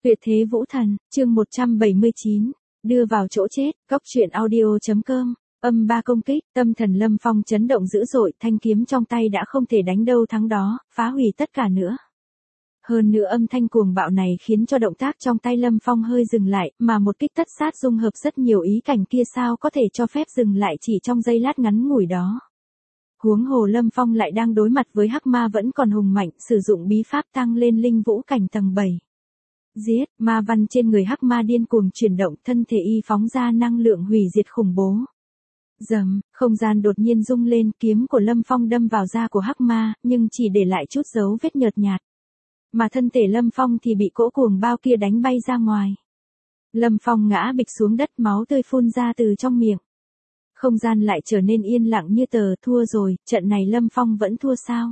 Tuyệt thế vũ thần, chương 179, đưa vào chỗ chết, góc truyện audio.com, âm 3 công kích, tâm thần Lâm Phong chấn động dữ dội, thanh kiếm trong tay đã không thể đánh đâu thắng đó, phá hủy tất cả nữa. Hơn nữa âm thanh cuồng bạo này khiến cho động tác trong tay Lâm Phong hơi dừng lại, mà một kích tất sát dung hợp rất nhiều ý cảnh kia sao có thể cho phép dừng lại chỉ trong giây lát ngắn ngủi đó. Huống hồ Lâm Phong lại đang đối mặt với hắc ma vẫn còn hùng mạnh, sử dụng bí pháp tăng lên linh vũ cảnh tầng 7. Giết, ma văn trên người hắc ma điên cuồng chuyển động, thân thể y phóng ra năng lượng hủy diệt khủng bố. Rầm, không gian đột nhiên rung lên, kiếm của Lâm Phong đâm vào da của hắc ma, nhưng chỉ để lại chút dấu vết nhợt nhạt. Mà thân thể Lâm Phong thì bị cỗ cuồng bao kia đánh bay ra ngoài. Lâm Phong ngã bịch xuống đất, máu tươi phun ra từ trong miệng. Không gian lại trở nên yên lặng như tờ, thua rồi, trận này Lâm Phong vẫn thua sao?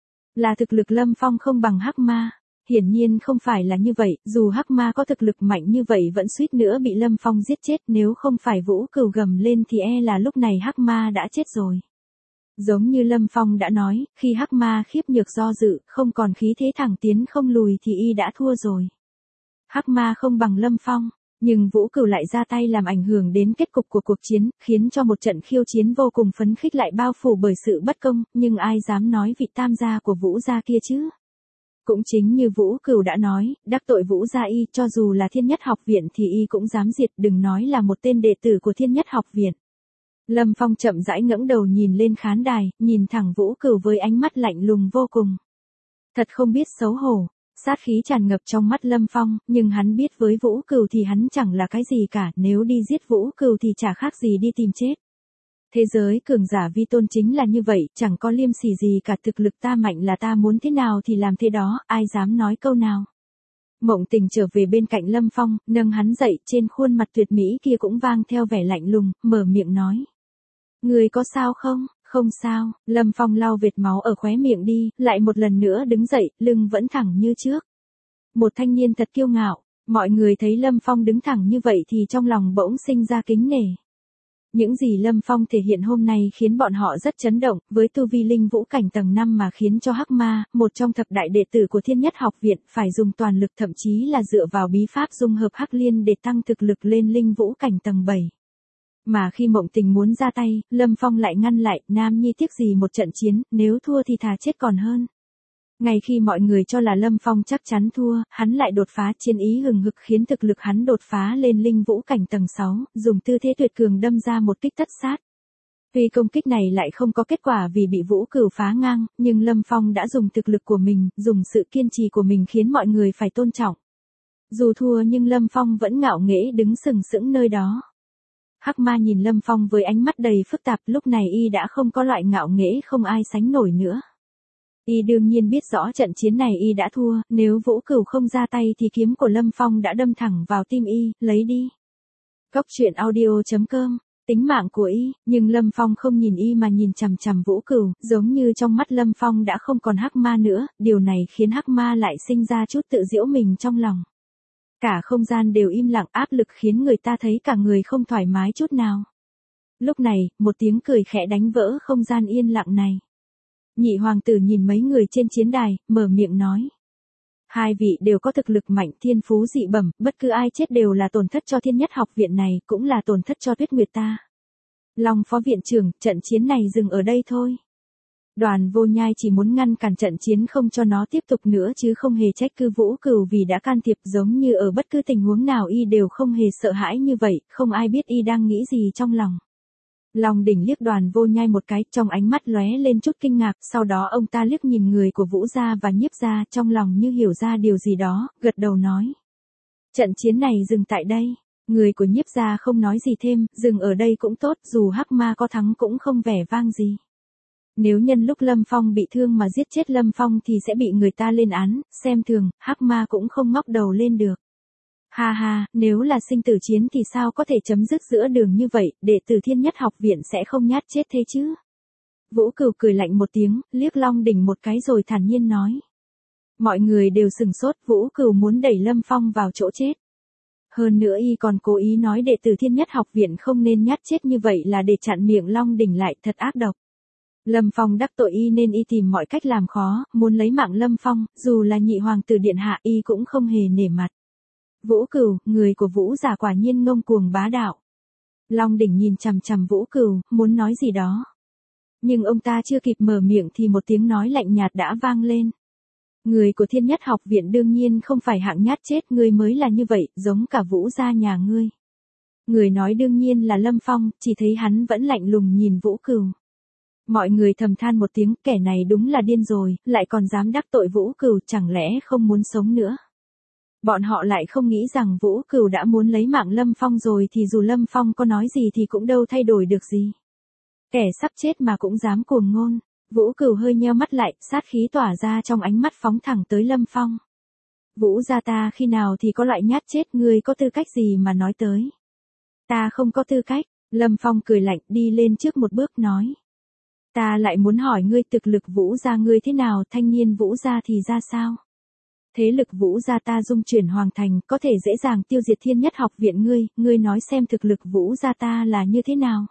Là thực lực Lâm Phong không bằng hắc ma. Hiển nhiên không phải là như vậy, dù hắc ma có thực lực mạnh như vậy vẫn suýt nữa bị Lâm Phong giết chết, nếu không phải Vũ Cửu gầm lên thì là lúc này hắc ma đã chết rồi. Giống như Lâm Phong đã nói, khi hắc ma khiếp nhược do dự, không còn khí thế thẳng tiến không lùi thì y đã thua rồi. Hắc ma không bằng Lâm Phong, nhưng Vũ Cửu lại ra tay làm ảnh hưởng đến kết cục của cuộc chiến, khiến cho một trận khiêu chiến vô cùng phấn khích lại bao phủ bởi sự bất công, nhưng ai dám nói vị tam gia của Vũ gia kia chứ? Cũng chính như Vũ Cửu đã nói, đắc tội Vũ gia y, cho dù là Thiên Nhất Học Viện thì y cũng dám diệt, đừng nói là một tên đệ tử của Thiên Nhất Học Viện. Lâm Phong chậm rãi ngẩng đầu nhìn lên khán đài, nhìn thẳng Vũ Cửu với ánh mắt lạnh lùng vô cùng. Thật không biết xấu hổ, sát khí tràn ngập trong mắt Lâm Phong, nhưng hắn biết với Vũ Cửu thì hắn chẳng là cái gì cả, nếu đi giết Vũ Cửu thì chả khác gì đi tìm chết. Thế giới cường giả vi tôn chính là như vậy, chẳng có liêm sỉ gì cả, thực lực ta mạnh là ta muốn thế nào thì làm thế đó, ai dám nói câu nào. Mộng Tình trở về bên cạnh Lâm Phong, nâng hắn dậy, trên khuôn mặt tuyệt mỹ kia cũng vang theo vẻ lạnh lùng, mở miệng nói. Người có sao không? Không sao, Lâm Phong lau vệt máu ở khóe miệng đi, lại một lần nữa đứng dậy, lưng vẫn thẳng như trước. Một thanh niên thật kiêu ngạo, mọi người thấy Lâm Phong đứng thẳng như vậy thì trong lòng bỗng sinh ra kính nể. Những gì Lâm Phong thể hiện hôm nay khiến bọn họ rất chấn động, với tu vi linh vũ cảnh tầng 5 mà khiến cho hắc ma, một trong thập đại đệ tử của Thiên Nhất Học Viện, phải dùng toàn lực, thậm chí là dựa vào bí pháp dung hợp hắc liên để tăng thực lực lên linh vũ cảnh tầng 7. Mà khi Mộng Tình muốn ra tay, Lâm Phong lại ngăn lại, nam nhi tiếc gì một trận chiến, nếu thua thì thà chết còn hơn. Ngay khi mọi người cho là Lâm Phong chắc chắn thua, hắn lại đột phá, chiến ý hừng hực khiến thực lực hắn đột phá lên linh vũ cảnh tầng 6, dùng tư thế tuyệt cường đâm ra một kích tất sát. Tuy công kích này lại không có kết quả vì bị Vũ Cửu phá ngang, nhưng Lâm Phong đã dùng thực lực của mình, dùng sự kiên trì của mình khiến mọi người phải tôn trọng. Dù thua nhưng Lâm Phong vẫn ngạo nghễ đứng sừng sững nơi đó. Hắc ma nhìn Lâm Phong với ánh mắt đầy phức tạp, lúc này y đã không có loại ngạo nghễ không ai sánh nổi nữa. Y đương nhiên biết rõ trận chiến này y đã thua, nếu Vũ Cửu không ra tay thì kiếm của Lâm Phong đã đâm thẳng vào tim y, lấy đi. Góc truyện audio.com, tính mạng của y, nhưng Lâm Phong không nhìn y mà nhìn chằm chằm Vũ Cửu, giống như trong mắt Lâm Phong đã không còn hắc ma nữa, điều này khiến hắc ma lại sinh ra chút tự giễu mình trong lòng. Cả không gian đều im lặng, áp lực khiến người ta thấy cả người không thoải mái chút nào. Lúc này, một tiếng cười khẽ đánh vỡ không gian yên lặng này. Nhị hoàng tử nhìn mấy người trên chiến đài, mở miệng nói. Hai vị đều có thực lực mạnh, thiên phú dị bẩm, bất cứ ai chết đều là tổn thất cho Thiên Nhất Học Viện này, cũng là tổn thất cho Tuyết Nguyệt ta. Long phó viện trưởng, trận chiến này dừng ở đây thôi. Đoàn Vô Nhai chỉ muốn ngăn cản trận chiến không cho nó tiếp tục nữa chứ không hề trách cứ Vũ Cửu vì đã can thiệp, giống như ở bất cứ tình huống nào y đều không hề sợ hãi như vậy, không ai biết y đang nghĩ gì trong lòng. Long đỉnh liếc Đoàn Vô Nhai một cái, trong ánh mắt lóe lên chút kinh ngạc, sau đó ông ta liếc nhìn người của Vũ gia và Nhiếp gia, trong lòng như hiểu ra điều gì đó, gật đầu nói. Trận chiến này dừng tại đây, người của Nhiếp gia không nói gì thêm, dừng ở đây cũng tốt, dù hắc ma có thắng cũng không vẻ vang gì. Nếu nhân lúc Lâm Phong bị thương mà giết chết Lâm Phong thì sẽ bị người ta lên án, xem thường, hắc ma cũng không ngóc đầu lên được. Ha ha, nếu là sinh tử chiến thì sao có thể chấm dứt giữa đường như vậy, đệ tử Thiên Nhất Học Viện sẽ không nhát chết thế chứ. Vũ Cửu cười lạnh một tiếng, liếc Long đỉnh một cái rồi thản nhiên nói. Mọi người đều sừng sốt, Vũ Cửu muốn đẩy Lâm Phong vào chỗ chết. Hơn nữa y còn cố ý nói đệ tử Thiên Nhất Học Viện không nên nhát chết như vậy là để chặn miệng Long đỉnh lại, thật ác độc. Lâm Phong đắc tội y nên y tìm mọi cách làm khó, muốn lấy mạng Lâm Phong, dù là nhị hoàng tử điện hạ y cũng không hề nể mặt. Vũ Cửu, người của Vũ gia quả nhiên ngông cuồng bá đạo. Long Đỉnh nhìn chằm chằm Vũ Cửu, muốn nói gì đó. Nhưng ông ta chưa kịp mở miệng thì một tiếng nói lạnh nhạt đã vang lên. Người của Thiên Nhất Học Viện đương nhiên không phải hạng nhát chết, ngươi mới là như vậy, giống cả Vũ gia nhà ngươi. Người nói đương nhiên là Lâm Phong, chỉ thấy hắn vẫn lạnh lùng nhìn Vũ Cửu. Mọi người thầm than một tiếng, kẻ này đúng là điên rồi, lại còn dám đắc tội Vũ Cửu, chẳng lẽ không muốn sống nữa. Bọn họ lại không nghĩ rằng Vũ Cửu đã muốn lấy mạng Lâm Phong rồi thì dù Lâm Phong có nói gì thì cũng đâu thay đổi được gì. Kẻ sắp chết mà cũng dám cuồng ngôn. Vũ Cửu hơi nheo mắt lại, sát khí tỏa ra trong ánh mắt phóng thẳng tới Lâm Phong. Vũ gia ta khi nào thì có loại nhát chết, ngươi có tư cách gì mà nói tới. Ta không có tư cách, Lâm Phong cười lạnh đi lên trước một bước nói. Ta lại muốn hỏi ngươi thực lực Vũ gia ngươi thế nào, thanh niên Vũ gia thì ra sao? Thế lực Vũ gia ta dung chuyển hoàng thành, có thể dễ dàng tiêu diệt Thiên Nhất Học Viện ngươi nói xem thực lực Vũ gia ta là như thế nào?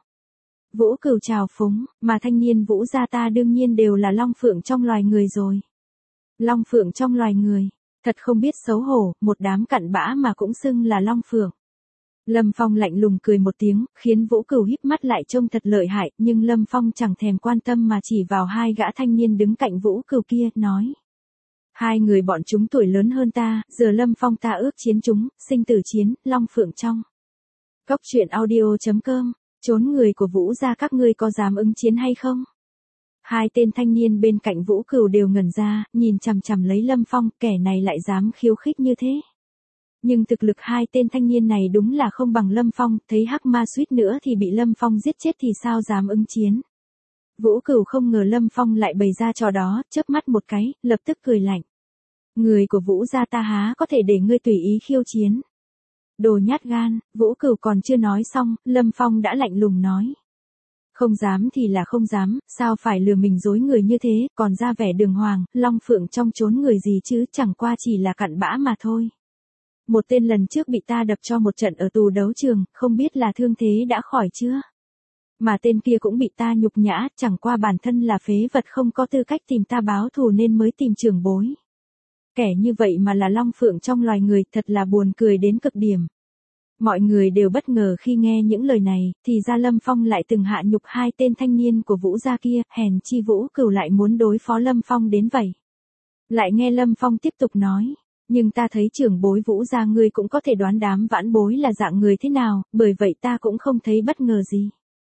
Vũ Cửu trào phúng, mà thanh niên Vũ gia ta đương nhiên đều là long phượng trong loài người rồi. Long phượng trong loài người, thật không biết xấu hổ, một đám cặn bã mà cũng xưng là long phượng. Lâm Phong lạnh lùng cười một tiếng, khiến Vũ Cửu híp mắt lại trông thật lợi hại, nhưng Lâm Phong chẳng thèm quan tâm mà chỉ vào hai gã thanh niên đứng cạnh Vũ Cửu kia, nói. Hai người bọn chúng tuổi lớn hơn ta, giờ Lâm Phong ta ước chiến chúng, sinh tử chiến, long phượng trong. Cốc truyện audio.com, trốn người của Vũ gia các ngươi có dám ứng chiến hay không? Hai tên thanh niên bên cạnh Vũ Cửu đều ngẩn ra, nhìn chằm chằm lấy Lâm Phong, kẻ này lại dám khiêu khích như thế. Nhưng thực lực hai tên thanh niên này đúng là không bằng Lâm Phong, thấy hắc ma suýt nữa thì bị Lâm Phong giết chết thì sao dám ứng chiến. Vũ Cửu không ngờ Lâm Phong lại bày ra trò đó, chớp mắt một cái, lập tức cười lạnh. Người của Vũ gia ta há có thể để ngươi tùy ý khiêu chiến. Đồ nhát gan, Vũ Cửu còn chưa nói xong, Lâm Phong đã lạnh lùng nói. Không dám thì là không dám, sao phải lừa mình dối người như thế, còn ra vẻ đường hoàng, long phượng trong trốn người gì chứ, chẳng qua chỉ là cặn bã mà thôi. Một tên lần trước bị ta đập cho một trận ở tù đấu trường, không biết là thương thế đã khỏi chưa? Mà tên kia cũng bị ta nhục nhã, chẳng qua bản thân là phế vật không có tư cách tìm ta báo thù nên mới tìm trưởng bối. Kẻ như vậy mà là long phượng trong loài người, thật là buồn cười đến cực điểm. Mọi người đều bất ngờ khi nghe những lời này, thì ra Lâm Phong lại từng hạ nhục hai tên thanh niên của Vũ gia kia, hèn chi Vũ Cửu lại muốn đối phó Lâm Phong đến vậy. Lại nghe Lâm Phong tiếp tục nói, nhưng ta thấy trưởng bối Vũ gia ngươi cũng có thể đoán đám vãn bối là dạng người thế nào, bởi vậy ta cũng không thấy bất ngờ gì.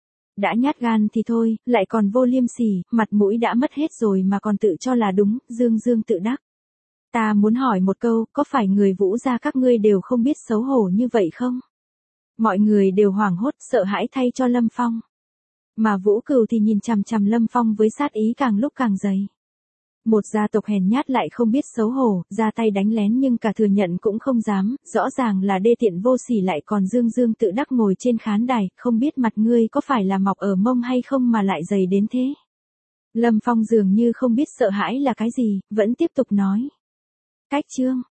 Đã nhát gan thì thôi, lại còn vô liêm sỉ, mặt mũi đã mất hết rồi mà còn tự cho là đúng, dương dương tự đắc. Ta muốn hỏi một câu, có phải người Vũ gia các ngươi đều không biết xấu hổ như vậy không? Mọi người đều hoảng hốt, sợ hãi thay cho Lâm Phong. Mà Vũ Cửu thì nhìn chằm chằm Lâm Phong với sát ý càng lúc càng dày. Một gia tộc hèn nhát lại không biết xấu hổ, ra tay đánh lén nhưng cả thừa nhận cũng không dám, rõ ràng là đê tiện vô sỉ lại còn dương dương tự đắc ngồi trên khán đài, không biết mặt ngươi có phải là mọc ở mông hay không mà lại dày đến thế. Lâm Phong dường như không biết sợ hãi là cái gì, vẫn tiếp tục nói. Cách chương.